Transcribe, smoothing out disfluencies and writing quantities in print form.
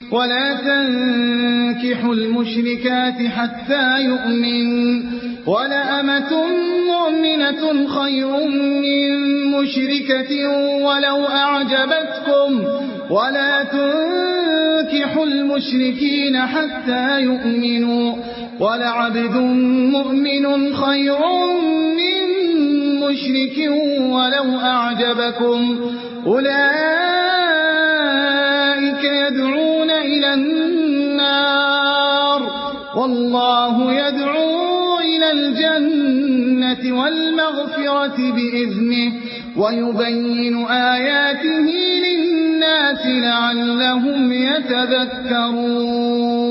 ولا تنكحوا المشركات حتى يؤمن ولأمة مؤمنة خير من مشركة ولو أعجبتكم ولا تنكحوا المشركين حتى يؤمنوا ولعبد مؤمن خير من مشرك ولو أعجبكم أولئك يدعون إلى النار والله يدعو إلى الجنة والمغفرة بإذنه ويبين آياته للناس لعلهم يتذكرون